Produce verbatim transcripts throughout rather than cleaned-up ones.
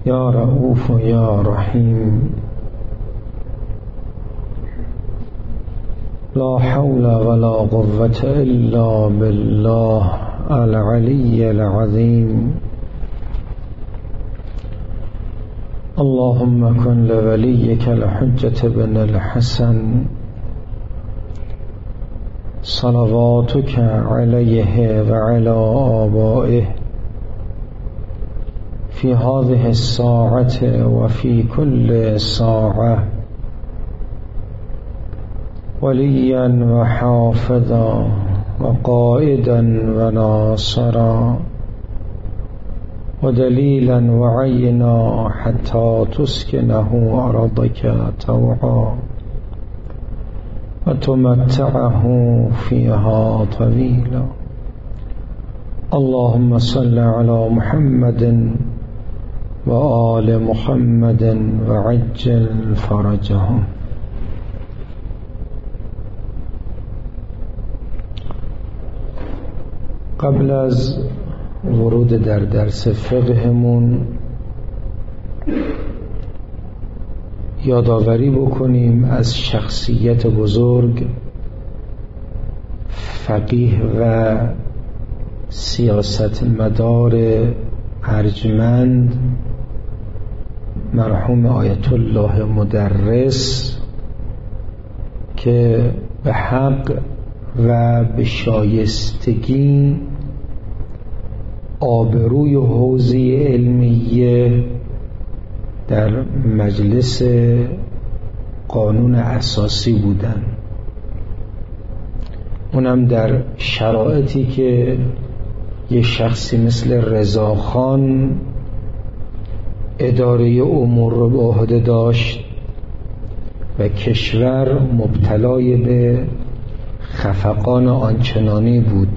یا رؤوف یا رحیم. لا حول ولا قوة الا بالله العلی العظیم. اللهم كن لوليك الحجة بن الحسن صلواتك عليه وعلى آبائه في هذه الساعة وفي كل ساعة وليا وحافظا وقائدا وناصرا ودليلا وعينا حتى تسكنه أرضك طوعا وتمتعه فيها طويلا. اللهم صل على محمد وآل محمد وعجل فرجهم. قبل از ورود در درس فقهمون یادآوری بکنیم از شخصیت بزرگ، فقیه و سیاستمدار ارجمند مرحوم آیت الله مدرس که به حق و به شایستگی آبروی حوزه علمیه در مجلس قانون اساسی بودن، اونم در شرایطی که یه شخصی مثل رضاخان اداره امور رو به عهده داشت و کشور مبتلای به خفقان آنچنانی بود.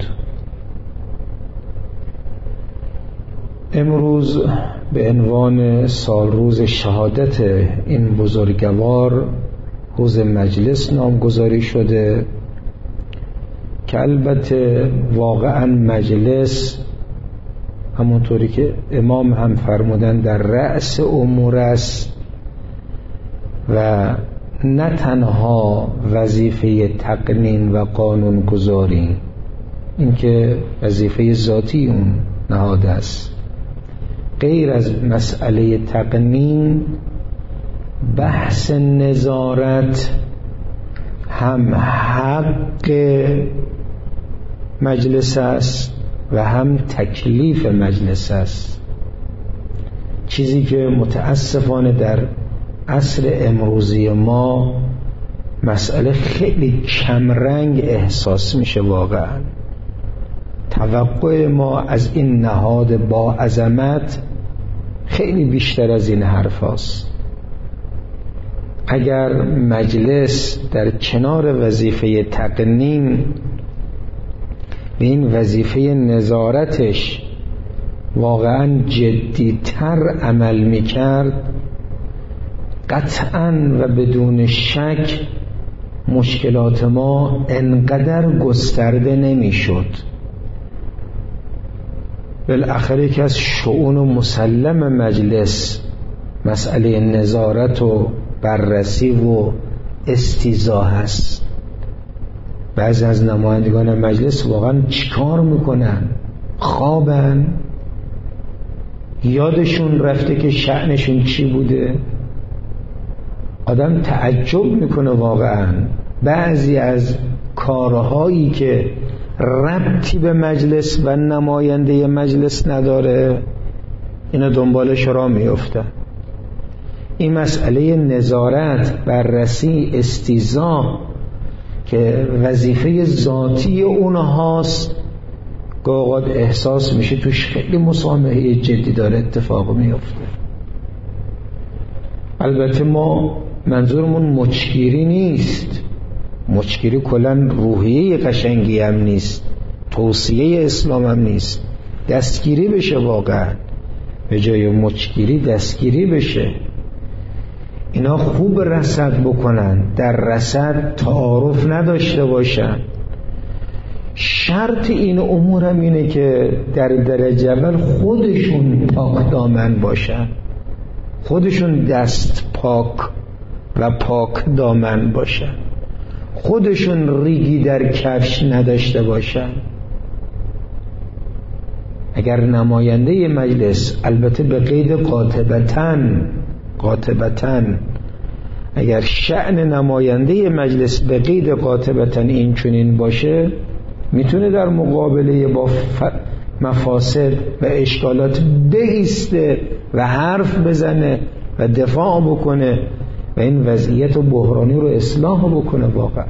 امروز به عنوان سالروز شهادت این بزرگوار روز مجلس نامگذاری شده که البته واقعا مجلس همونطوری که امام هم فرمودن در رأس امور است و نه تنها وظیفه تقنین و قانون گذاری، این که وظیفه ذاتی اون نهاد است. غیر از مسئله تقنین، بحث نظارت هم حق مجلس است و هم تکلیف مجلس است، چیزی که متاسفانه در عصر امروزی ما مسئله خیلی کمرنگ احساس میشه. واقعا توقع ما از این نهاد با عظمت خیلی بیشتر از این حرف هاست. اگر مجلس در کنار وظیفه تقنین به این وظیفه نظارتش واقعا جدیتر عمل میکرد، قطعاً و بدون شک مشکلات ما انقدر گسترده نمیشد. بالاخره که از شؤون و مسلم مجلس مسئله نظارت و بررسی و استیضاح هست. بعضی از نمایندگان مجلس واقعا چیکار میکنن؟ خوابن؟ یادشون رفته که شأنشون چی بوده؟ آدم تعجب میکنه واقعا بعضی از کارهایی که ربطی به مجلس و نماینده مجلس نداره اینا دنبالش را میفته. این مسئله نظارت، بررسی، استیضاح که وظیفه ذاتی اونهاست، گاهی احساس میشه توش خیلی مسامحه جدی داره اتفاق میفته. البته ما منظورمون مچگیری نیست، مچگیری کلن روحیه قشنگی هم نیست، توصیه اسلام هم نیست. دستگیری بشه، واقعا به جای مچگیری دستگیری بشه. اینا خوب رصد بکنن، در رصد تعارف نداشته باشن. شرط این امور هم اینه که در درجه اول خودشون پاک دامن باشن. خودشون دست پاک و پاک دامن باشن، خودشون ریگی در کفش نداشته باشن. اگر نماینده مجلس، البته به قید قاطبتن قاطبتن اگر شأن نماینده مجلس به قید قاطبتن این چنین باشه، میتونه در مقابله با مفاسد و اشکالات بایسته و حرف بزنه و دفاع بکنه و این وضعیت بحرانی رو اصلاح بکنه. واقعا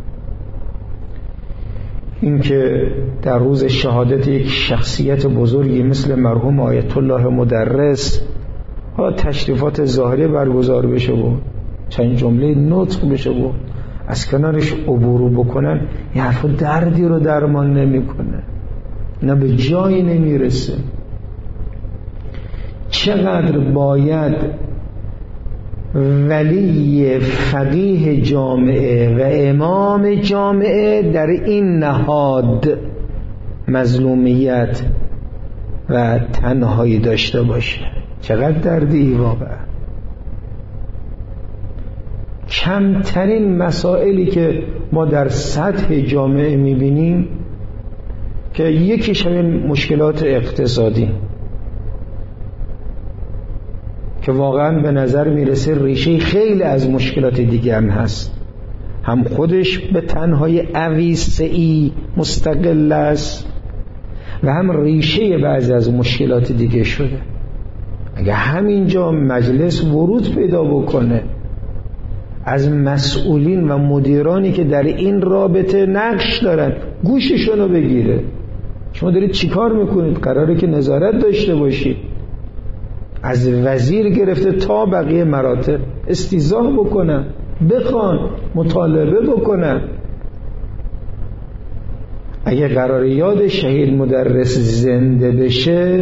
این که در روز شهادت یک شخصیت بزرگی مثل مرحوم آیت الله مدرس ها تشریفات ظاهری برگزار بشه و چند جمله نطق بشه و از کنارش عبور بکنن، این حرف دردی رو درمان نمیکنه، نه به جایی نمیرسه. چقدر باید ولی فقیه جامعه و امام جامعه در این نهاد مظلومیت و تنهایی داشته باشه. چقدر دردی واقعا. کمترین مسائلی که ما در سطح جامعه میبینیم که یکیش همین مشکلات اقتصادی که واقعا به نظر میرسه ریشه خیلی از مشکلات دیگه هم هست، هم خودش به تنهای اویسعی مستقل است و هم ریشه بعضی از مشکلات دیگه شده. اگه همینجا مجلس ورود پیدا بکنه، از مسئولین و مدیرانی که در این رابطه نقش دارن گوششونو بگیره، شما دارید چی کار میکنید؟ قراره که نظارت داشته باشید. از وزیر گرفته تا بقیه مراتب استیضاح بکنن، بخوان، مطالبه بکنن. اگه قراره یاد شهید مدرس زنده بشه،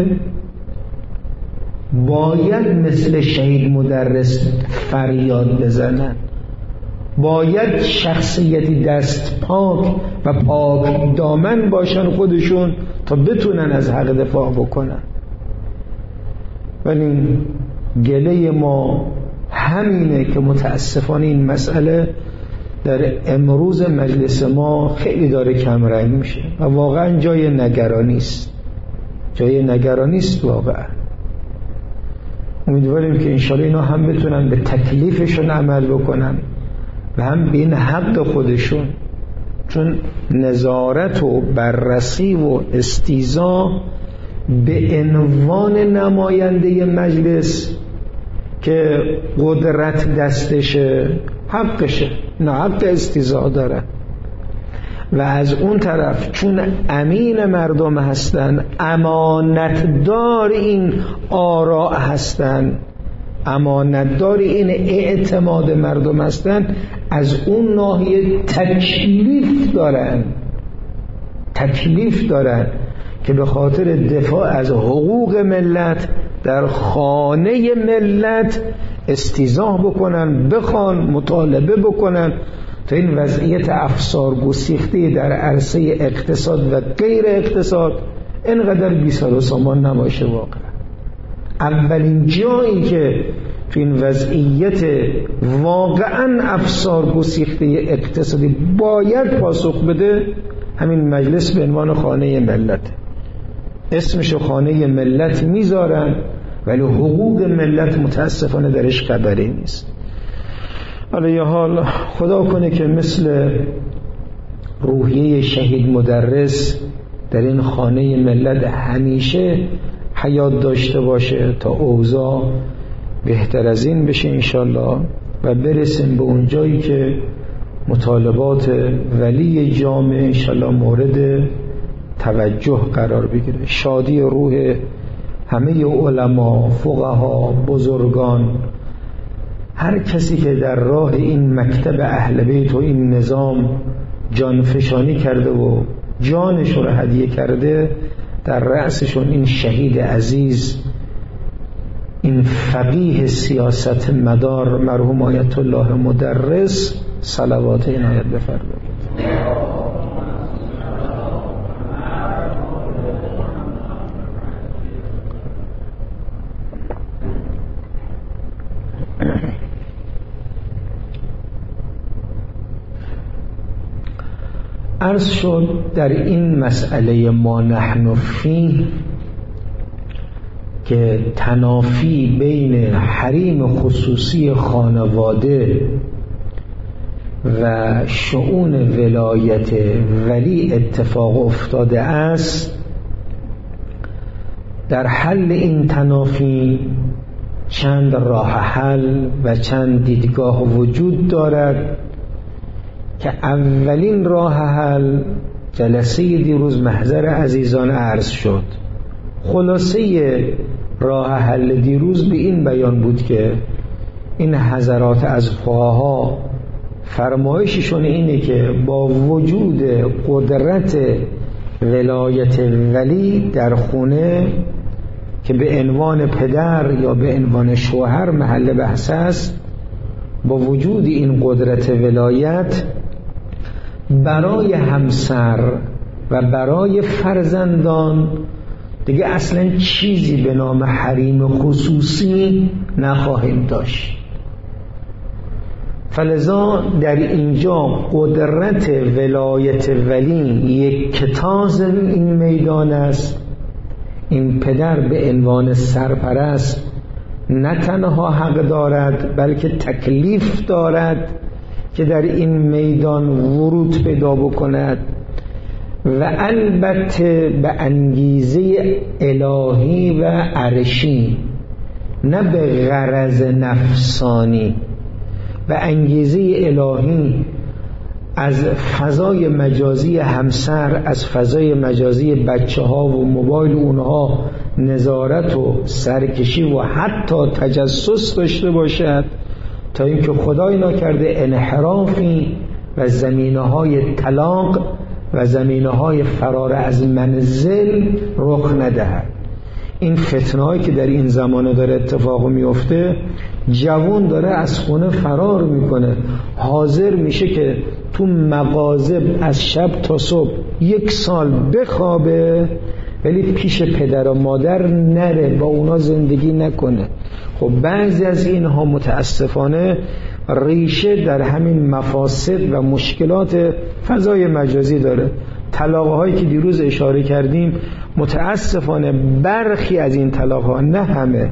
باید مثل شهید مدرس فریاد بزنن، باید شخصیتی دست پاک و پاک دامن باشن خودشون تا بتونن از حق دفاع بکنن. ولی گله ما همینه که متاسفانه این مسئله در امروز مجلس ما خیلی داره کم رنگ میشه و واقعا جای نگرانی است، جای نگرانی است واقعا. امیدواریم که انشالله اینا هم بتونن به تکلیفشون عمل بکنن و هم به این حق خودشون، چون نظارت و بررسی و استیضاح به عنوان نماینده مجلس که قدرت دستشه حقشه، نه حق استیضاح داره. و از اون طرف چون امین مردم هستن، امانتدار این آراء هستن، امانتدار این اعتماد مردم هستن، از اون ناحیه تکلیف دارن تکلیف دارن که به خاطر دفاع از حقوق ملت در خانه ملت استیضاح بکنن، بخوان، مطالبه بکنن تا این وضعیت افسار گسیخته در عرصه اقتصاد و غیر اقتصاد اینقدر بی سر و سامان نباشه. واقعا اولین جایی که تو این وضعیت واقعا افسار گسیخته اقتصادی باید پاسخ بده، همین مجلس به عنوان خانه ملت. اسمشو خانه ملت میذارن ولی حقوق ملت متاسفانه درش خبری نیست. حالا یه حال خدا کنه که مثل روحیه شهید مدرس در این خانه ملت همیشه حیات داشته باشه تا اوضاع بهتر از این بشه انشالله و برسیم به اون جایی که مطالبات ولی جامعه انشالله مورد توجه قرار بگیره. شادی روح همه علما، فقها، بزرگان، هر کسی که در راه این مکتب اهل بیت و این نظام جانفشانی کرده و جانش رو هدیه کرده، در رأسشون این شهید عزیز، این فقیه سیاست مدار مرحوم آیت الله مدرس، صلوات عنایت بفرمایید. عرض شد در این مسئله ما نحن فیه که تنافی بین حریم خصوصی خانواده و شؤون ولایت ولی اتفاق افتاده است. در حل این تنافی چند راه حل و چند دیدگاه وجود دارد که اولین راه حل جلسه دیروز محضر عزیزان عرض شد. خلاصه راه حل دیروز به این بیان بود که این حضرات از فقها فرمایششون اینه که با وجود قدرت ولایت ولی در خونه که به عنوان پدر یا به عنوان شوهر محل بحث است، با وجود این قدرت ولایت برای همسر و برای فرزندان دیگه اصلا چیزی به نام حریم خصوصی نخواهیم داشت. فلذا در اینجا قدرت ولایت ولی یک کتاز این میدان است. این پدر به عنوان سرپرست نه تنها حق دارد بلکه تکلیف دارد که در این میدان ورود پیدا بکند و البته به انگیزه الهی و عرشی، نه به غرض نفسانی. به انگیزه الهی از فضای مجازی همسر، از فضای مجازی بچه ها و موبایل اونها نظارت و سرکشی و حتی تجسس داشته باشد تا اینکه خدای نکرده انحرافی و زمینه های طلاق و زمینه های فرار از منزل رخ ندهد. این فتنه هایی که در این زمانه داره اتفاق میفته، جوان داره از خونه فرار میکنه، حاضر میشه که تو مغازه از شب تا صبح یک سال بخوابه ولی پیش پدر و مادر نره، با اونا زندگی نکنه. خب بعضی از اینها متاسفانه ریشه در همین مفاسد و مشکلات فضای مجازی داره. طلاق‌هایی که دیروز اشاره کردیم، متاسفانه برخی از این طلاق‌ها، نه همه،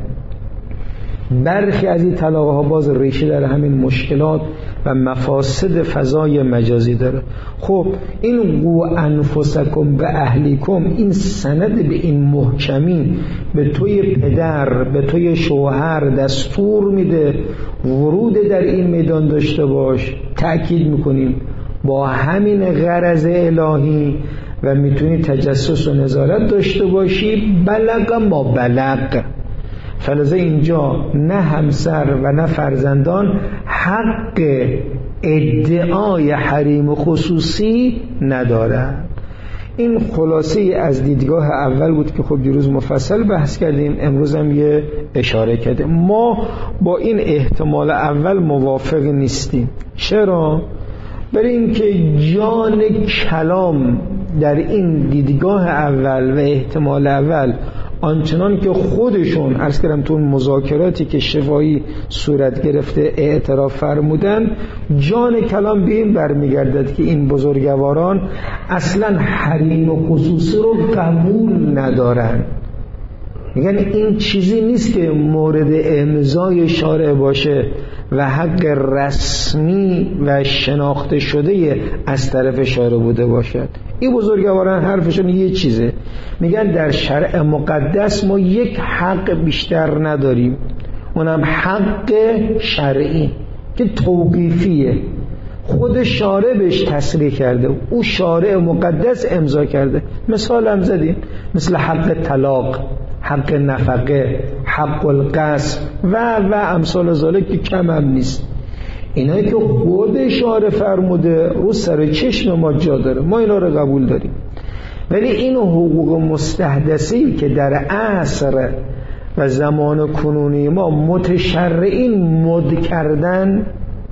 برخی از این طلاق‌ها باز ریشه در همین مشکلات و مفاسد فضای مجازی داره. خب این قو انفسکم به اهلیکم، این سند به این محکمی به توی پدر، به توی شوهر دستور میده ورود در این میدان داشته باش. تأکید میکنیم با همین غرض الهی و میتونی تجسس و نظارت داشته باشی بلغ ما بلغ. فلذا اینجا نه همسر و نه فرزندان حق ادعای حریم خصوصی ندارند. این خلاصه از دیدگاه اول بود که خب دیروز مفصل بحث کردیم، امروز هم یه اشاره کردیم. ما با این احتمال اول موافق نیستیم. چرا؟ برای اینکه جان کلام در این دیدگاه اول و احتمال اول آنچنان که خودشون عرض کردم تو مذاکراتی که شفاهی صورت گرفته اعتراف فرمودن، جان کلام به این برمیگردد که این بزرگواران اصلا حریم و خصوصی رو قبول ندارن. میگن این چیزی نیست که مورد امضای شارع باشه و حق رسمی و شناخته شده از طرف شارع بوده باشد. این بزرگواران حرفشون یه چیزه، میگن در شرع مقدس ما یک حق بیشتر نداریم، اونم حق شرعی که توقیفیه، خود شارع بهش تصریح کرده، او شارع مقدس امضا کرده. مثال هم زدیم، مثل حق طلاق، حق نفقه، حق القصر و و امثال ذالک که کم هم نیست. اینایی که خود شارع فرموده رو سر چشم ما جا داره، ما اینا رو قبول داریم. ولی این حقوق مستحدثی که در عصر و زمان کنونی ما متشرعین مد کردن،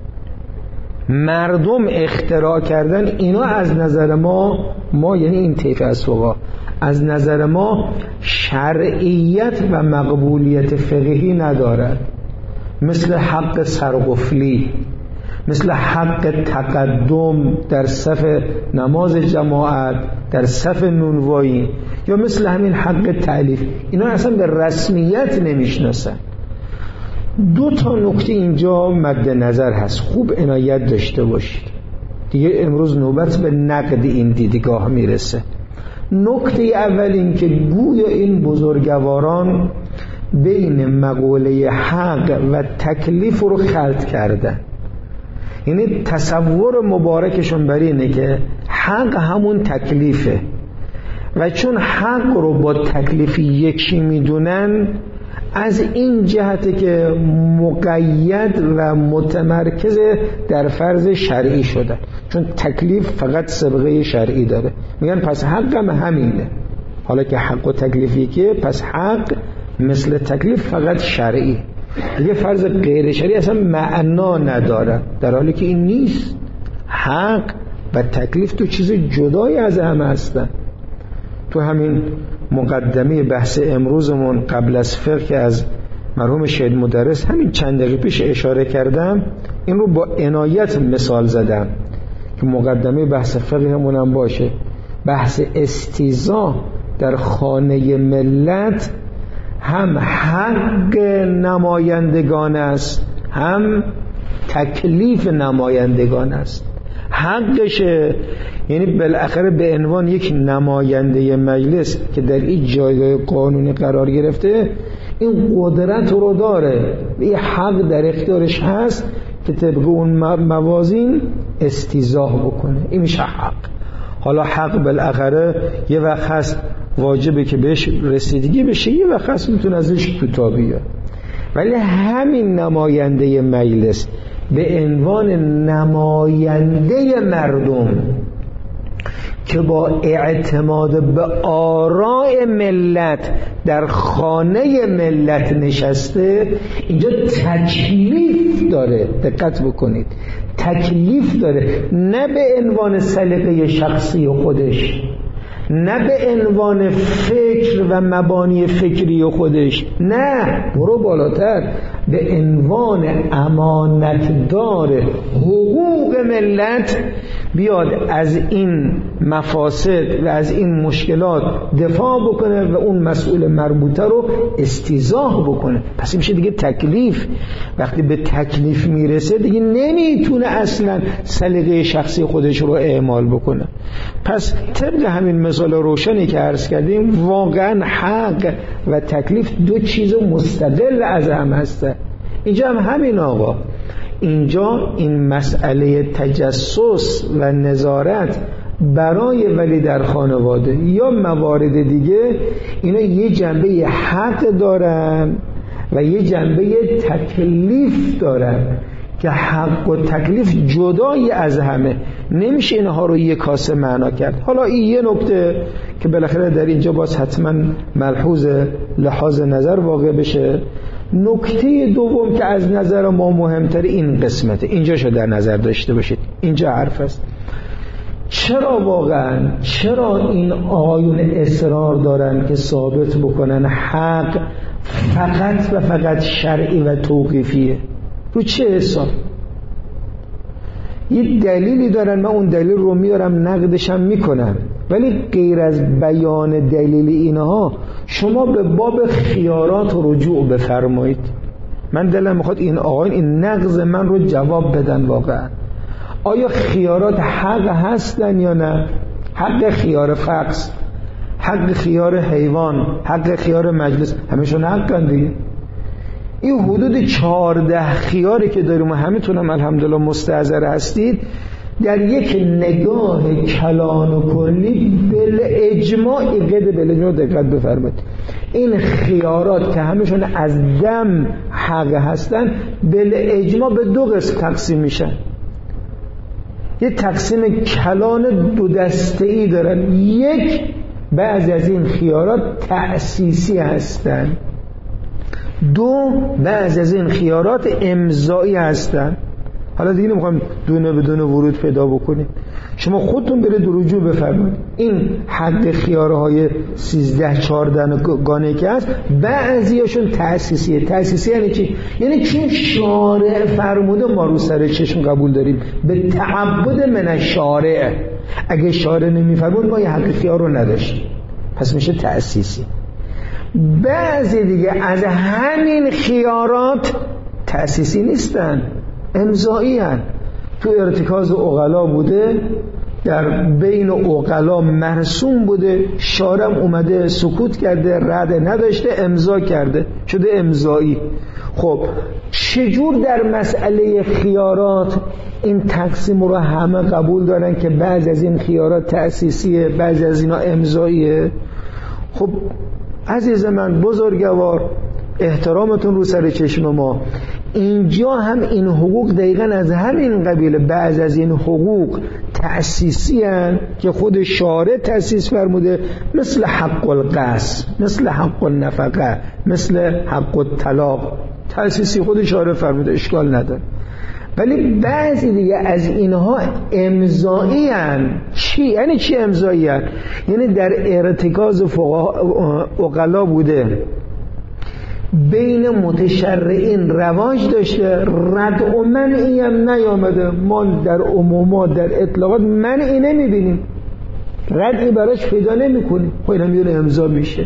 مردم اختراع کردن، اینا از نظر ما ما یعنی این طیف از فقها از نظر ما شرعیت و مقبولیت فقهی ندارد. مثل حق سرقفلی، مثل حق تقدم در صف نماز جماعت، در صف نونوایی، یا مثل همین حق تألیف. اینا اصلا به رسمیت نمیشناسن. دو تا نکته اینجا مد نظر هست، خوب عنایت داشته باشید. دیگه امروز نوبت به نقد این دیدگاه میرسه. نکته اول این که گویا این بزرگواران بین مقوله حق و تکلیف رو خلط کردن. یعنی تصور مبارکشون بر اینه که حق همون تکلیفه و چون حق رو با تکلیف یکی میدونن، از این جهته که مقید و متمرکز در فرض شرعی شده، چون تکلیف فقط سابقه شرعی داره. میگن پس حق هم همینه. حالا که حق و تکلیف یکیه، پس حق مثل تکلیف فقط شرعی، دیگه فرض غیر شرعی اصلا معنا نداره، در حالی که این نیست. حق و تکلیف تو چیز جدایی از هم هستن. تو همین مقدمه بحث امروزمون قبل از فقه از مرحوم شهید مدرس همین چند دقیقه پیش اشاره کردم، این رو با عنایت مثال زدم که مقدمه بحث فقهمون هم باشه. بحث استیضاح در خانه ملت هم حق نمایندگان است، هم تکلیف نمایندگان است. حقشه، یعنی بالاخره به عنوان یک نماینده مجلس که در این جایگاه قانونی قرار گرفته، این قدرت رو داره، این حق در اختیارش هست که طبق اون موازین استیضاح بکنه. این میشه حق. حالا حق بالاخره یه وقت هست واجبه که بهش رسیدگی بشه، یه وقت هست میتونه ازش کوتاه بیاد. ولی همین نماینده مجلس به عنوان نماینده مردم که با اعتماد به آراء ملت در خانه ملت نشسته، اینجا تکلیف داره. دقت بکنید، تکلیف داره، نه به عنوان سلیقه شخصی خودش، نه به عنوان فکر و مبانی فکری خودش، نه، برو بالاتر، به عنوان امانتدار حقوق ملت بیاد از این مفاسد و از این مشکلات دفاع بکنه و اون مسئول مربوطه رو استیضاح بکنه. پس این میشه دیگه تکلیف. وقتی به تکلیف میرسه دیگه نمیتونه اصلا سلیقه شخصی خودش رو اعمال بکنه. پس طبق همین مثال روشنی که عرض کردیم، واقعا حق و تکلیف دو چیز مستقل از هم هستن. اینجا هم همین آقا، اینجا این مسئله تجسس و نظارت برای ولی در خانواده یا موارد دیگه، اینا یه جنبه حق دارن و یه جنبه تکلیف دارن که حق و تکلیف جدایی از همه، نمیشه اینها رو یک کاسه معنا کرد. حالا این یه نکته که بالاخره در اینجا باز حتما ملحوظ لحاظ نظر واقع بشه. نکته دوم که از نظر ما مهمتر این قسمته، اینجا شو در نظر داشته باشید، اینجا حرف است. چرا واقعا چرا این آقایون اصرار دارن که ثابت بکنن حق فقط و فقط شرعی و توقیفیه؟ رو چه حساب؟ یه دلیلی دارن، من اون دلیل رو میارم نقدشم میکنم، ولی غیر از بیان دلیل اینها شما به باب خیارات رجوع بفرمایید. من دلم میخواد این آقایون این نقض من رو جواب بدن. واقعا آیا خیارات حق هستن یا نه؟ حق خیار فقس، حق خیار حیوان، حق خیار مجلس، همشون حقن دیگه. این حدود چهارده خیاری که داریم و همینطورم الحمدلله مستحضر هستید، در یک نگاه کلان و کلی بل اجماع قد بل اجماع دقت بفرمایید، این خیارات که همشون از دم حق هستن بل اجماع به دو قسم تقسیم میشن. یه تقسیم کلان دو دسته‌ای دارن. یک، بعضی از این خیارات تأسیسی هستن. دو، بعضی از این خیارات امضایی هستن. حالا دیگه نمیخوام دونه بدون ورود پیدا بکنیم. شما خودتون برید رجوع بفرمایید. این حد خیاره های سیزده چهارده گانه که هست بعضیاشون تأسیسیه. تأسیسی یعنی چی؟ یعنی چون شارع فرموده ما رو سر چشم قبول داریم، به تعبد من الشارع. اگه شارع نمیفرمود ما یه حد خیار رو نداشتیم، پس میشه تأسیسی. بعضی دیگه از همین خیارات تأسیسی نیستن، امضایی هن. تو ارتکاز عقلا بوده، در بین عقلا مرسوم بوده، شارم اومده سکوت کرده، رد نداشته، امضا کرده، شده امضایی. خب چجور در مسئله خیارات این تقسیم رو همه قبول دارن که بعض از این خیارات تأسیسیه، بعض از اینا امضاییه؟ خب عزیز من بزرگوار، احترامتون رو سر چشم ما، اینجا هم این حقوق دقیقاً از همین قبیله. بعض از این حقوق تأسیسی هن که خود شارع تأسیس فرموده، مثل حق القصر، مثل حق النفقه، مثل حق الطلاق، تأسیسی خود شارع فرموده، اشکال نداره. ولی بعضی دیگه از اینها امضایی هن. چی؟ یعنی چی امضایی هن؟ یعنی در ارتکاز عقلا بوده، بین متشرعین رواج داشته، رد و منعی هم نیامده. ما در عمومات در اطلاقات منعی نمیبینیم، ردی براش پیدا نمیکنیم، خب اینم یه امضا میشه.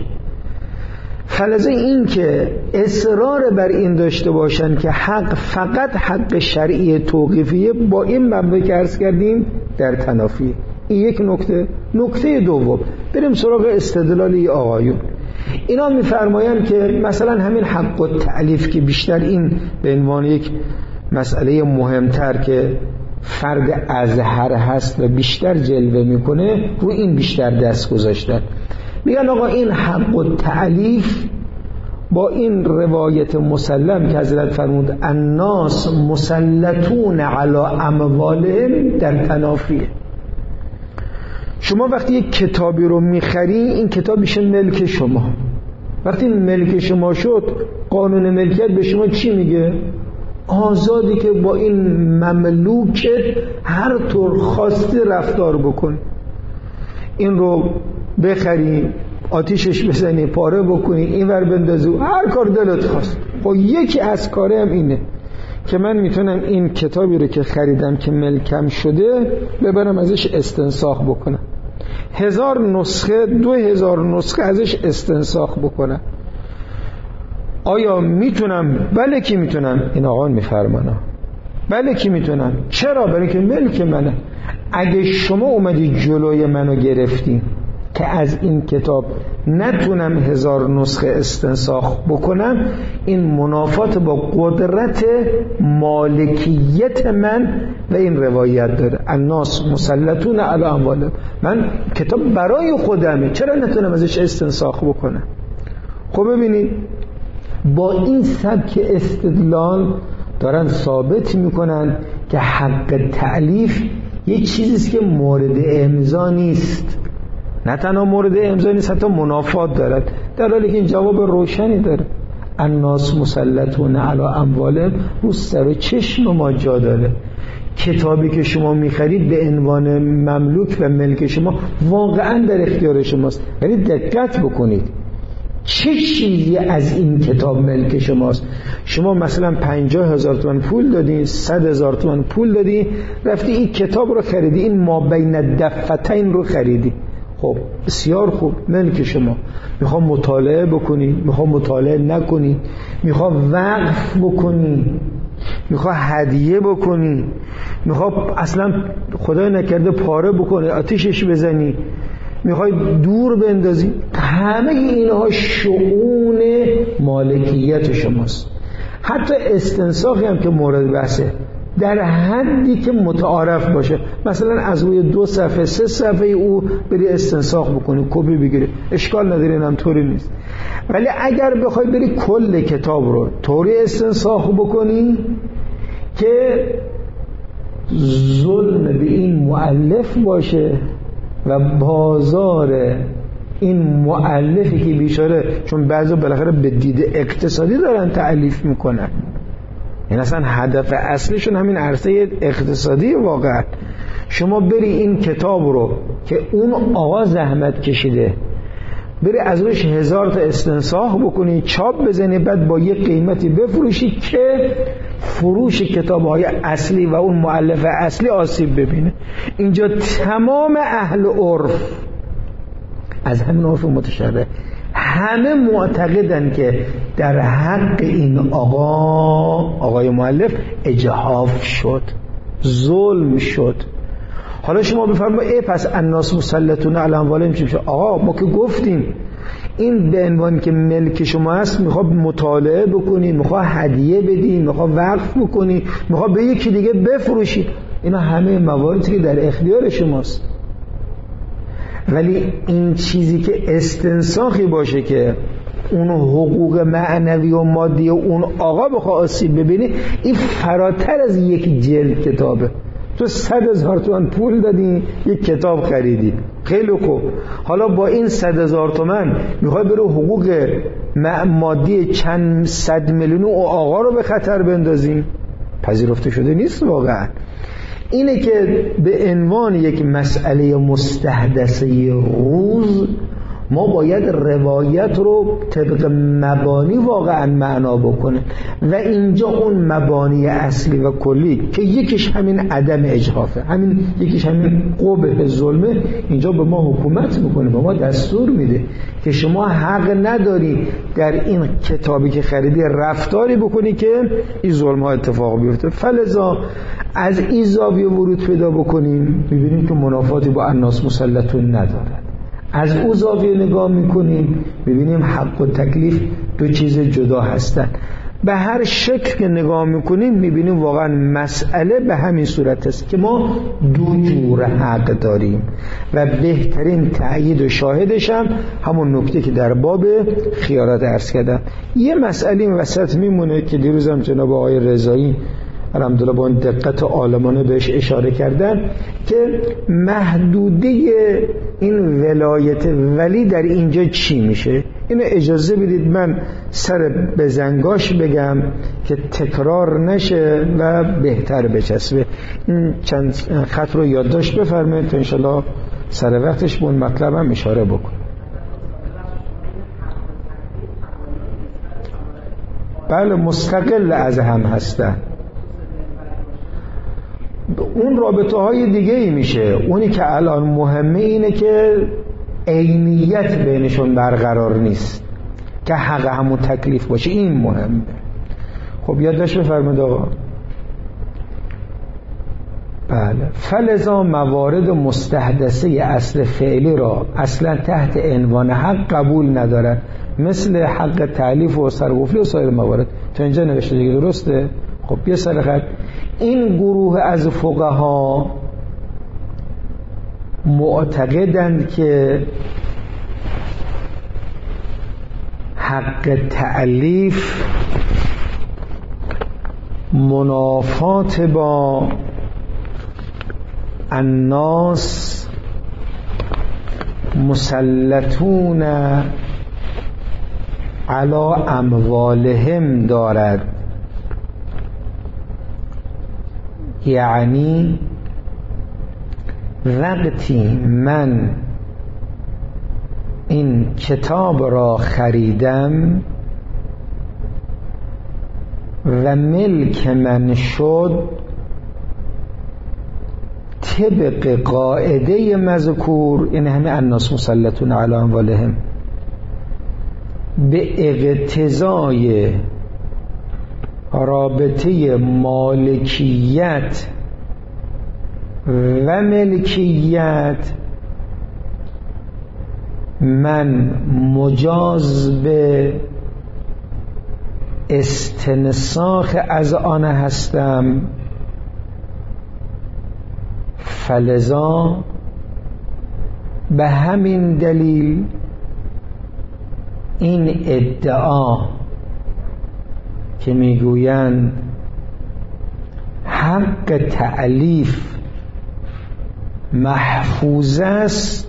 فلذا این که اصرار بر این داشته باشن که حق فقط حق شرعی توقیفیه، با این مبدا که عرض کردیم در تنافی. این یک نکته. نکته دوم، بریم سراغ استدلال آقایون. اینا میفرمایند که مثلا همین حق التألیف که بیشتر این به عنوان یک مسئله مهمتر که فرد ازهر هست و بیشتر جلوه میکنه، رو این بیشتر دست گذاشتن. میگن آقا این حق التألیف با این روایت مسلم که حضرت فرمود الناس مسلطون علی اموالهم در تنافیه. شما وقتی یک کتابی رو میخری، این کتاب میشه ملک شما. وقتی ملک شما شد، قانون ملکیت به شما چی میگه؟ آزادی که با این مملوکت هر طور خواستی رفتار بکن. این رو بخری، آتیشش بزنی، پاره بکنی، این ور بندازی، هر کار دلت خواست. خب یکی از کاره هم اینه که من میتونم این کتابی رو که خریدم که ملکم شده ببرم ازش استنساخ بکنم، هزار نسخه دو هزار نسخه ازش استنساخ بکنم. آیا میتونم؟ بله که میتونم. این آقا میفرمانا بله که میتونم. چرا؟ برای که ملک منه. اگه شما اومدی جلوی منو گرفتی که از این کتاب نتونم هزار نسخه استنساخ بکنم، این منافات با قدرت مالکیت من و این روایت داره الناس مسلطون علی اموالهم. من کتاب برای خودمه، چرا نتونم ازش استنساخ بکنم؟ خب ببینید، با این سبک استدلال دارن ثابت میکنن که حق تألیف یک چیزیست که مورد امضا نیست. نه تنها مورد امضا نیست، حتی منافات دارد، در حالی که این جواب روشنی داره. الناس مسلطون علی اموالهم رو سر چشم ما جا داره. کتابی که شما میخرید به عنوان مملوک و ملک شما واقعا در اختیار شماست، ولی دقت بکنید چه چیزی از این کتاب ملک شماست. شما مثلا پنجاه هزار تومان پول دادی، صد هزار تومان پول دادی، رفتی این کتاب رو خریدی، این ما بین الدفتین رو خریدی. خب بسیار خوب، ملک شما. میخوام مطالعه بکنی، میخوام مطالعه نکنی، میخوام وقف بکنی، میخوام هدیه بکنی، میخوام اصلا خدای نکرده پاره بکنی، آتیشش بزنی، میخوای دور بندازی، همه اینها شؤون مالکیت شماست. حتی استنساخی هم که مورد بحثه، در حدی که متعارف باشه، مثلا از روی دو صفحه سه صفحه او بری استنساخ بکنی، کپی بگیری، اشکال نداره، اینم طوری نیست. ولی اگر بخوای بری کل کتاب رو طوری استنساخ بکنی که ظلم به این مؤلف باشه و بازار این مؤلفی که بیچاره، چون بعضا بالاخره به دید اقتصادی دارن تألیف میکنن، این اصلا هدف اصلیشون همین عرصه اقتصادی واقعا. شما بری این کتاب رو که اون آقا زحمت کشیده بری از روش هزار تا استنساخ بکنی، چاپ بزنی، بعد با یه قیمتی بفروشی که فروش کتاب‌های اصلی و اون مؤلف اصلی آسیب ببینه. اینجا تمام اهل عرف، از همین عرف متشرع، همه معتقدن که در حق این آقا آقای مؤلف اجحاف شد، ظلم شد. حالا شما بفرمایید ای پس الناس مسلطون علی اموالهم چی میشه؟ آقا ما که گفتیم این به عنوان که ملک شما هست، میخواد مطالعه بکنی، میخواد هدیه بدی، میخواد وقف بکنی، میخواد به یکی دیگه بفروشی، اینا همه مواردی که در اختیار شماست. ولی این چیزی که استنساخی باشه که اون حقوق معنوی و مادی اون آقا بخواه آسیب ببینی، این فراتر از یک جلد کتابه. تو صد هزار تومن پول دادی یک کتاب خریدی، خیلی خوب، حالا با این صد هزار تومن میخوای بره حقوق مادی چند صد میلیون او آقا رو به خطر بندازی؟ پذیرفته شده نیست واقعا. اینه که به عنوان یک مسئله مستحدثه روز ما باید روایت رو طبق مبانی واقعا معنا بکنه و اینجا اون مبانی اصلی و کلی که یکیش همین عدم اجحافه، همین یکیش همین قبح ظلمه، اینجا به ما حکومت میکنه، به ما دستور میده که شما حق نداری در این کتابی که خریدی رفتاری بکنی که این ظلم ها اتفاق بیفته. فلذا از این زاویه ورود پیدا بکنیم میبینیم که منافاتی با الناس مسلطون ندارد. از او زاویه نگاه میکنیم ببینیم حق و تکلیف دو چیز جدا هستن. به هر شکل که نگاه میکنیم میبینیم واقعا مسئله به همین صورت است که ما دو جور حق داریم و بهترین تأیید و شاهدش هم همون نکته که در باب خیارات عرض کردم. یه مسئله این وسط میمونه که دیروزم جناب آقای رضایی الحمدلله با این دقت عالمانه بهش اشاره کردن که محدوده این ولایت ولی در اینجا چی میشه. اینو اجازه بدید من سر بزنگاش بگم که تکرار نشه و بهتر بچسبه. این چند خط رو یادداشت بفرمایید تا انشالله سر وقتش به اون مطلب هم اشاره بکن. بله مستقل از هم هستن. اون رابطه های دیگه ای میشه. اونی که الان مهمه اینه که عینیت بینشون برقرار نیست که حق همون تکلیف باشه، این مهمه. خب یادداشت بفرمایید آقا. بله فلذا موارد مستحدثه اصل فعلی را اصلا تحت عنوان حق قبول ندارد، مثل حق تألیف و سرقفلی و سایر موارد. تا اینجا نوشته دیگه درسته؟ خب بیا سر خط. این گروه از فقها معتقدند که حق تألیف منافات با الناس مسلطون علی اموالهم دارد. یعنی وقتی من این کتاب را خریدم و ملک من شد، طبق قاعده مذکور، این همه الناس مسلطون علی اموالهم، به اقتضای رابطه مالکیت و ملکیت، من مجاز به استنساخ از آن هستم. فلذا به همین دلیل این ادعا که میگویند حق تألیف محفوظ است،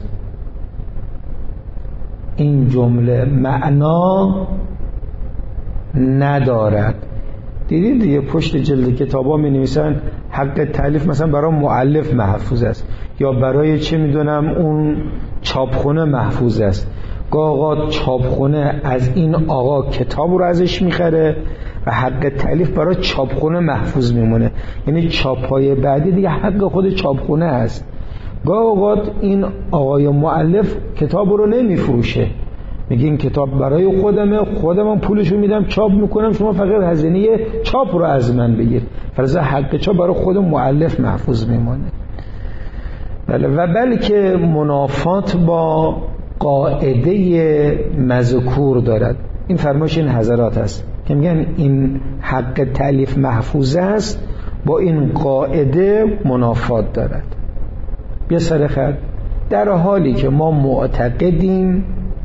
این جمله معنا ندارد. دیدید دیگه پشت جلد کتابا می نویسن حق تألیف مثلا برای مؤلف محفوظ است یا برای چه میدونم اون چاپخونه محفوظ است. گاه چاپخونه از این آقا کتاب رو ازش میخره و حق تألیف برای چاپخونه محفوظ میمونه، یعنی چاپ‌های بعدی دیگه حق خود چاپخونه است. گاه اوقات این آقای مؤلف کتاب رو نمیفروشه، میگه این کتاب برای خودمه، خودم پولشو میدم چاپ میکنم، شما فقط هزینه چاپ رو از من بگیر. فرض حق چاپ برای خود مؤلف محفوظ میمونه. بله و بلکه منافات با قاعده مذکور دارد. این فرمایش این حضرات است که میگن این حق تألیف محفوظ است، با این قاعده منافات دارد. بیا سر خط، در حالی که ما معتقدیم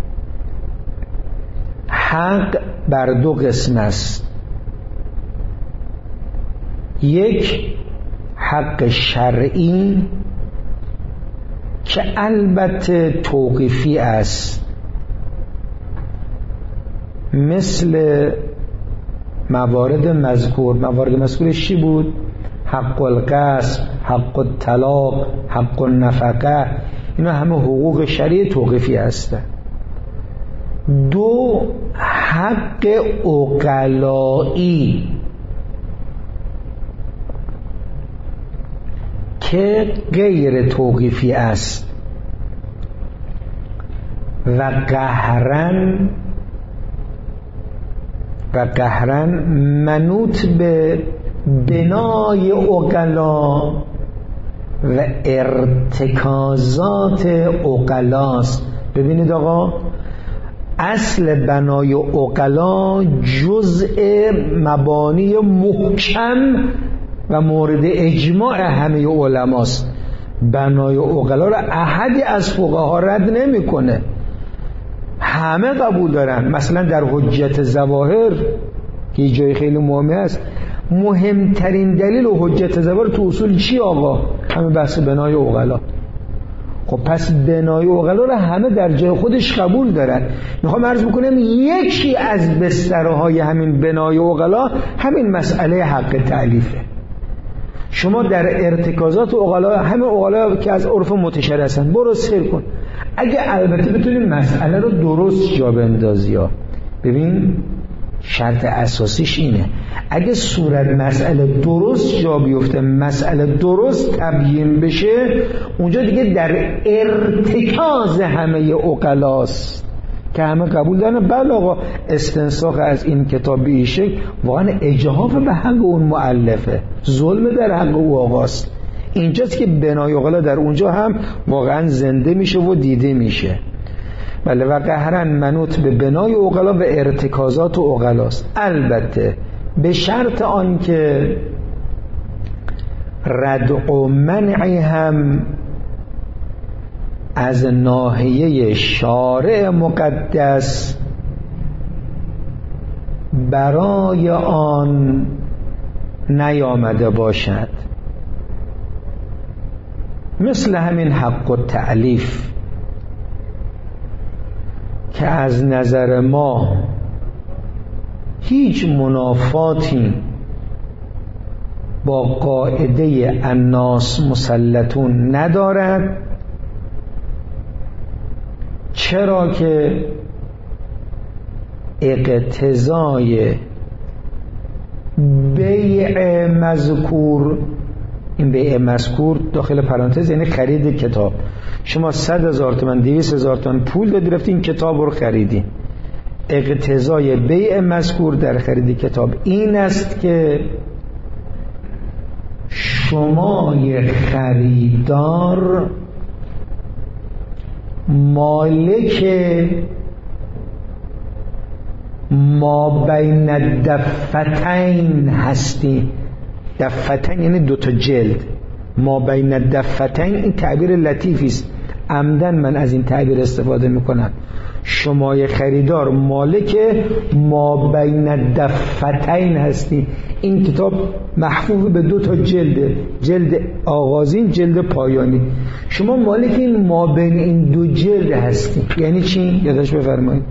حق بر دو قسم است. یک حق شرعی که البته توقیفی است، مثل موارد مذکور. موارد مذکورش چی بود؟ حق القصب، حق الطلاق، حق النفقه، اینا همه حقوق شرعی توقیفی هستند. دو حق عقلایی که غیر توقیفی است و قهرن و قهرن منوط به بنای عقلا و ارتکازات عقلاست. ببینید آقا، اصل بنای عقلا جزء مبانی محکم و مورد اجماع همه علماست. بنای عقلا را احدی از فقها رد نمیکنه، همه قبول دارن. مثلا در حجت ظواهر که جای خیلی مهمی است، مهمترین دلیل و حجت ظواهر تو اصول چی آقا؟ همه بحث بنای عقلا. خب پس بنای عقلا را همه در جای خودش قبول دارن. میخوام عرض بکنم یکی از بسترهای همین بنای عقلا همین مسئله حق تألیفه. شما در ارتکازات عقلا، همه عقلا که از عرف متشرع هستن، برو سیر کن. اگه البته بتونی مسئله رو درست جا بندازی ها. ببین شرط اساسیش اینه، اگه صورت مسئله درست جا بیفته، مسئله درست تبیین بشه، اونجا دیگه در ارتکاز همه عقلاست که همه قبول دارن. بله آقا، استنساخ از این کتاب به این شکل واقعا اجحاف به حق اون مؤلفه، ظلم در حق او آقاست. اینجاست که بنای عقلا در اونجا هم واقعا زنده میشه و دیده میشه. بله و قهرن منوط به بنای عقلا و ارتکازات عقلاست، البته به شرط آن که ردع و منعی هم از ناحیه شارع مقدس برای آن نیامده باشد، مثل همین حق التألیف که از نظر ما هیچ منافاتی با قاعده الناس مسلطون ندارد، چرا که اقتضای بیع مذکور، این بیع مذکور داخل پرانتز یعنی خرید کتاب، شما صد هزار تومن دویست هزار تومن پول دادی رفتی این کتاب رو خریدی، اقتضای بیع مذکور در خرید کتاب این است که شما خریدار مالک ما بین الدفتین هستی. دفتین یعنی دوتا جلد، ما بین الدفتین این تعبیر لطیفی است، عمدن من از این تعبیر استفاده میکنم. شما خریدار مالک ما بین الدفتین هستی. این کتاب محفوظ به دو تا جلد، جلد آغازین، جلد پایانی. شما مالک این ما بین این دو جلد هستی. یعنی چی؟ یادش بفرمایید.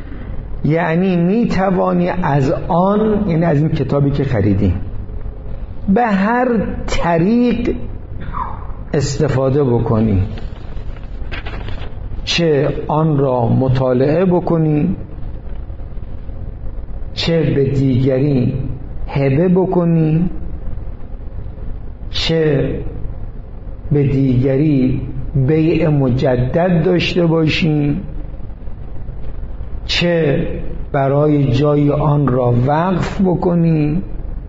یعنی می توانی از آن، یعنی از این کتابی که خریدی، به هر طریق استفاده بکنی، چه آن را مطالعه بکنی، چه به دیگری هبه بکنی، چه به دیگری بیع مجدد داشته باشی، چه برای جای آن را وقف بکنی،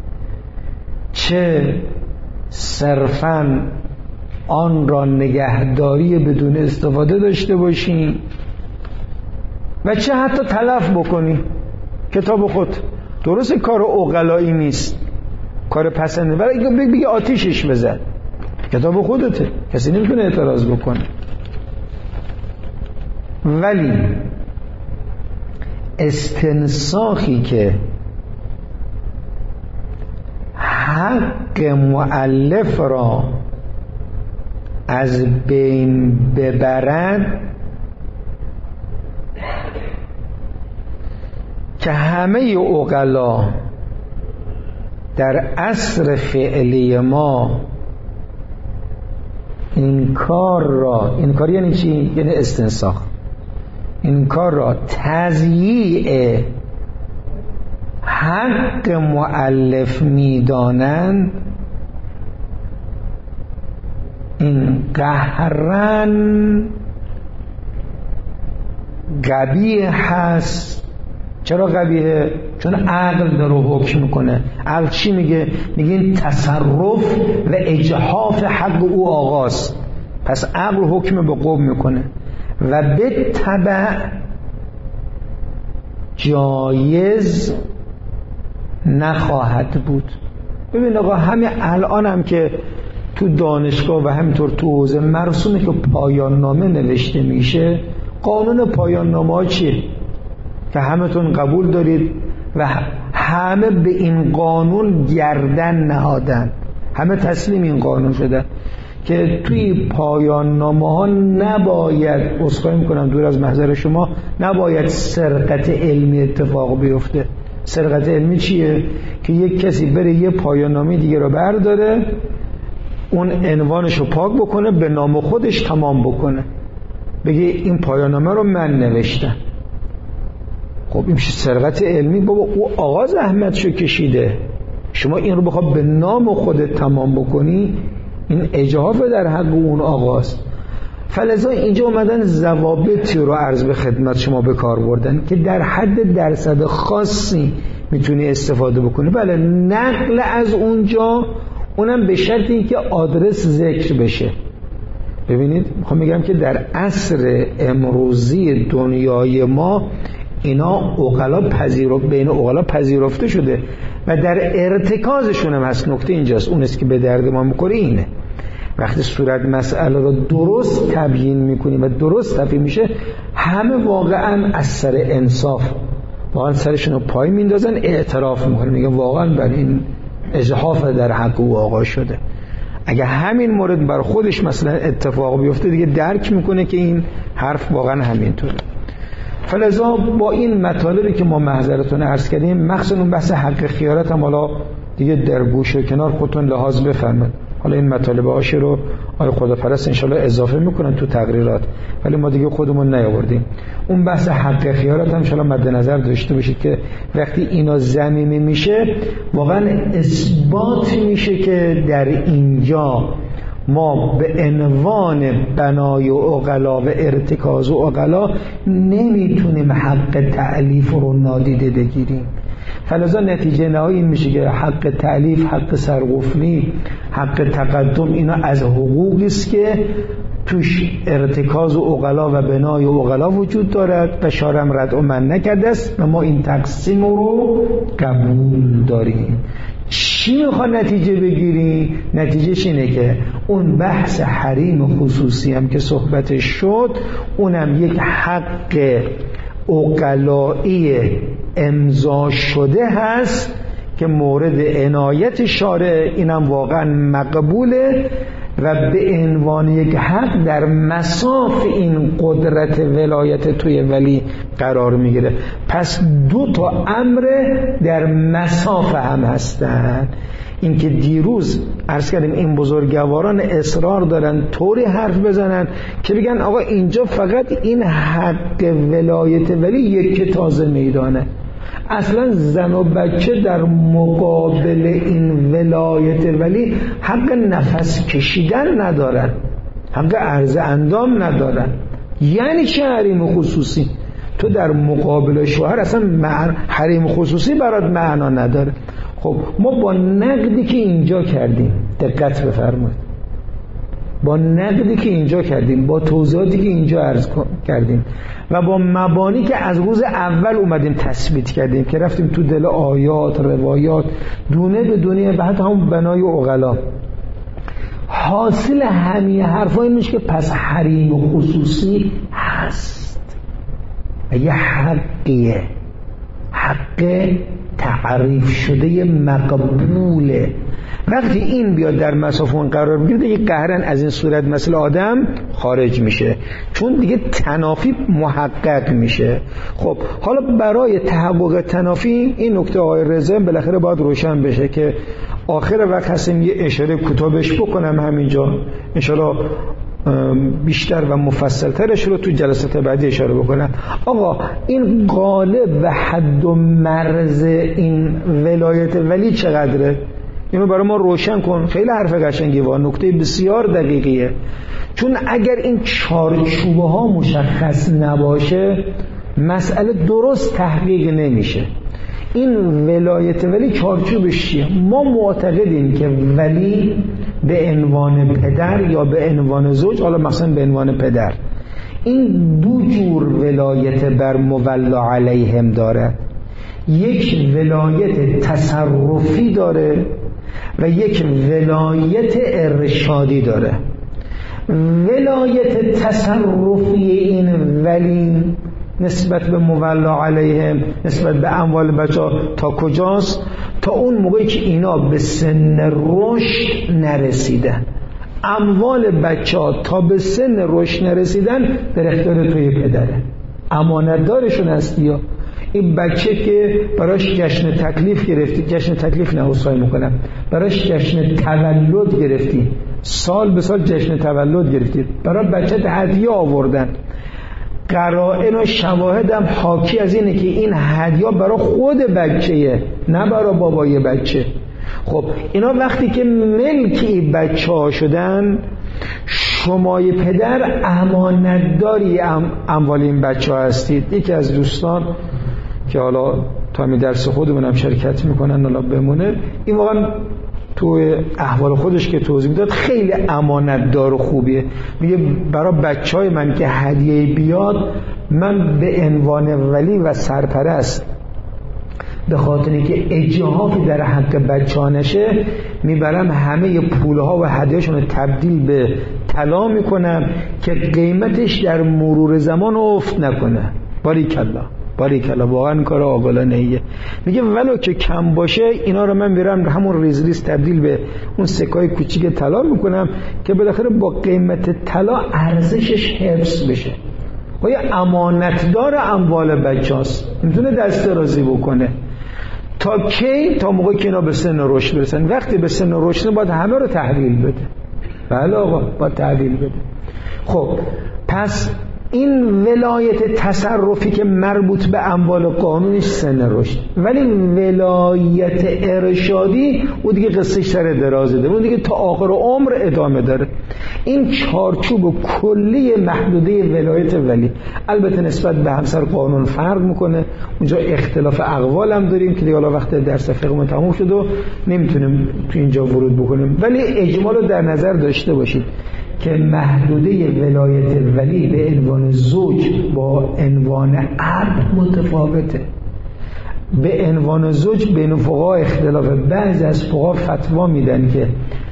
چه صرفاً آن را نگهداری بدون استفاده داشته باشی، و چه حتی تلف بکنی. کتاب خود درست کار عقلایی نیست، کار پسنده، ولی بگی آتیشش بزن، کتاب خودته، کسی نمیتونه اعتراض بکنه. ولی استنساخی که حق مؤلف را از بین ببرد، که همه عقلا در عصر فعلی ما این کار را، این کار یعنی چی؟ یعنی استنساخ، این کار را تضییع حق مؤلف میدانند، این قهرن قبیح هست. چرا قبیحه؟ چون عقل داره حکم میکنه. عقل چی میگه؟ میگه این تصرف و اجحاف حق او آغاز، پس عقل حکم به قوم میکنه و به تبع جایز نخواهد بود. ببین آقا، همین الان هم که تو دانشگاه و همینطور تو حوزه مرسومه که پایان نامه نوشته میشه، قانون پایان نامه ها چیه که همتون قبول دارید و همه به این قانون گردن نهادن، همه تسلیم این قانون شدن که توی پایان نامه ها نباید، عذرخواهی میکنم دور از محضر شما، نباید سرقت علمی اتفاق بیفته. سرقت علمی چیه؟ که یک کسی بره یه پایان نامه دیگه رو برداره، اون عنوانش رو پاک بکنه، به نام خودش تمام بکنه، بگه این پایان نامه رو من نوشتم. خب این میشه سرقت علمی. بابا او آغاز زحمتشو کشیده، شما این رو بخواد به نام خودت تمام بکنی، این اجحاف در حق اون آغاز. فلذا اینجا اومدن ضوابطی رو عرض به خدمت شما به کار بردن که در حد درصد خاصی میتونی استفاده بکنی. بله، نقل از اونجا، اونم به شرط اینکه آدرس ذکر بشه. ببینید میخوام میگم که در عصر امروزی دنیای ما اینا عقلا پذیرفته، بین عقلا پذیرفته شده و در ارتکازشون هم هست. نکته اینجاست، اون است که به درد ما میخوره اینه، وقتی صورت مسئله رو درست تبیین میکنی و درست تبیین میشه، همه واقعا از سر انصاف واقعا سرشون رو پای میندازن، اعتراف میکنن، میگن واقعا بر این اجحاف در حق او آقا شده. اگه همین مورد بر خودش مثلا اتفاق بیفته، دیگه درک میکنه که این حرف واقعا همینطوره. فلذا با این مطالبی که ما محضرتون عرض کردیم، مخصوصا اون بحث حق خیارت هم حالا دیگه در گوشه کنار خودتون لحاظ بفرمایید. حالا این مطالب هاشی رو آقای خداپرست انشالله اضافه میکنن تو تقریرات، ولی ما دیگه خودمون نیاوردیم. اون بحث حق خیارت هم انشالله مد نظر داشته باشید که وقتی اینا ضمیمی میشه، واقعا اثبات میشه که در اینجا ما به عنوان بنای و عقلا و ارتکاز و عقلا نمیتونیم حق تألیف رو نادیده بگیریم. فلذا نتیجه نهایی این میشه که حق تألیف، حق سرقفلی، حق تقدم، اینا از حقوقی است که توش ارتکاز و عقلا و بنای و عقلا وجود دارد و شارع رد و من نکرده است و ما این تقسیم رو قبول داریم. چی میخواد نتیجه بگیری؟ نتیجهش اینه که اون بحث حریم خصوصی هم که صحبتش شد، اونم یک حق عقلایی امضا شده هست که مورد عنایت شارع، اینم واقعا مقبوله و به عنوان یک حق در مصاف این قدرت ولایت توی ولی قرار میگیره. پس دو تا امر در مصاف هم هستن. این که دیروز عرض کردیم این بزرگواران اصرار دارن طوری حرف بزنن که بگن آقا اینجا فقط این حق ولایت ولی یک تازه میدانه، اصلا زن و بچه در مقابل این ولایت ولی حق نفس کشیدن ندارن، حق عرض اندام ندارن. یعنی چه حریم خصوصی؟ تو در مقابل شوهر اصلا حریم خصوصی برات معنا نداره. خب ما با نقدی که اینجا کردیم، دقت بفرمایید، با نقدی که اینجا کردیم، با توضیحاتی که اینجا عرض کردیم و با مبانی که از روز اول اومدیم تثبیت کردیم که رفتیم تو دل آیات، روایات، دونه به دونه و حتی همون بنای عقلا، حاصل همین حرفا این میشه که پس حریم خصوصی هست و یه حقیه، حق تعریف شده مقبوله. وقتی این بیاد در مصاف اون قرار بگیره دیگه قهرن از این صورت مثل آدم خارج میشه، چون دیگه تنافی محقق میشه. خب حالا برای تحقق تنافی این نکته آقای رضا بالاخره باید روشن بشه که آخر وقت هستیم یه اشاره کتابش بکنم همینجا، انشالله بیشتر و مفصلترش رو تو جلسات بعدی اشاره بکنم. آقا این قالب و حد و مرز این ولایت ولی چقدره؟ اینو برای ما روشن کن. خیلی حرف قشنگی و نکته بسیار دقیقیه، چون اگر این چارچوبه ها مشخص نباشه مسئله درست تحقیق نمیشه. این ولایت ولی چارچوبش چیه؟ ما معتقدیم که ولی به عنوان پدر یا به عنوان زوج، حالا مثلا به عنوان پدر، این دو جور ولایت بر مولا علیهم داره. یک ولایت تصرفی داره و یک ولایت ارشادی داره. ولایت تصرفی این ولی نسبت به مولا علیهم، نسبت به اموال بچه ها تا کجاست؟ تا اون موقعی که اینا به سن رشد نرسیدن. اموال بچه ها تا به سن رشد نرسیدن در اختیار توی پدره، امانتدارشون هستی. یا این بچه که براش جشن تکلیف گرفتی، جشن تکلیف نه اصلاحی میکنم، براش جشن تولد گرفتی، سال به سال جشن تولد گرفتی، برای بچه هدیه آوردن، قرائن و شواهد هم حاکی از اینه که این هدیه برای خود بچه‌یه نه برای بابای بچه. خب اینا وقتی که ملکی بچه ها شدن، شمای پدر امانتداری ام اموال این بچه ها هستید. یکی از دوستان که حالا تا می درس خودمونم شرکت میکنن حالا بمونه، این واقعا تو احوال خودش که توضیح میداد خیلی امانتدار و خوبیه. میگه برای بچهای من که هدیه بیاد، من به عنوان ولی و سرپرست به خاطر اینکه اجحافی در حق بچه‌ها نشه، میبرم همه پولها و هدیه‌شون رو تبدیل به طلا میکنم که قیمتش در مرور زمان افت نکنه. باریکالله باریکالله، واقعا کار عاقلانه ایه. میگه ولو که کم باشه اینا رو من میرم همون ریز ریز تبدیل به اون سکای کوچیک طلا میکنم که بالاخره با قیمت طلا ارزشش حفظ بشه. و یه امانتدار اموال بچه‌هاست، میتونه دست درازی بکنه. تا کی؟ تا موقعی که اینا به سن رشد برسن. وقتی به سن رشد باید همه رو تحویل بده. بله آقا باید تحویل بده. خب پس این ولایت تصرفی که مربوط به اموال قانونیش سن رشد، ولی ولایت ارشادی او دیگه قصهش سر درازه ده، اون دیگه تا آخر عمر ادامه داره. این چارچوب کلی محدوده ولایت ولی، البته نسبت به همسر قانون فرق میکنه، اونجا اختلاف اقوال هم داریم که دیگه حالا وقت درس فقهمون تموم شد و نمیتونیم تو اینجا ورود بکنیم، ولی اجمال رو در نظر داشته باشید که محدوده ولایت ولی به عنوان زوج با عنوان اب متفاوته. به عنوان زوج بین فقها اختلاف، بعضی از فقها فتوا میدن که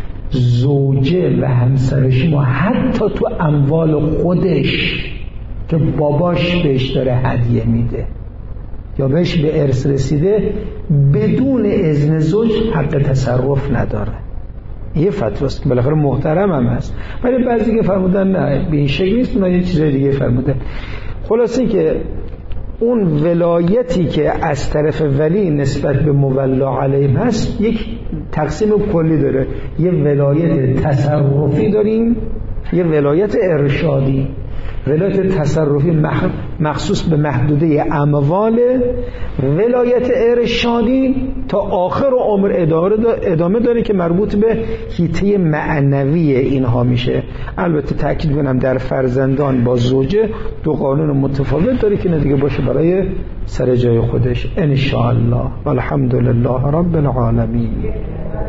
زوجه و همسرش ما حتی تو اموال خودش که باباش بهش داره هدیه میده یا بهش به ارث رسیده، بدون اذن زوج حق تصرف نداره. یه فتواست که بالاخره محترم هم هست، ولی بعضی که فرمودن نه به این شکل نیست، اونا یه چیز دیگه فرمودن. خلاصه که اون ولایتی که از طرف ولی نسبت به مولا علیه هست یک تقسیم کلی داره. یه ولایت تصرفی داریم، یه ولایت ارشادی. ولایت تصرفی مخصوص به محدوده اموال، ولایت ارشادی تا آخر عمر ادامه داره که مربوط به حیطه معنوی اینها میشه. البته تأکید کنم در فرزندان با زوجه دو قانون متفاوت داره که ندیگه باشه برای سر جای خودش ان شاء الله. والحمد لله رب العالمین.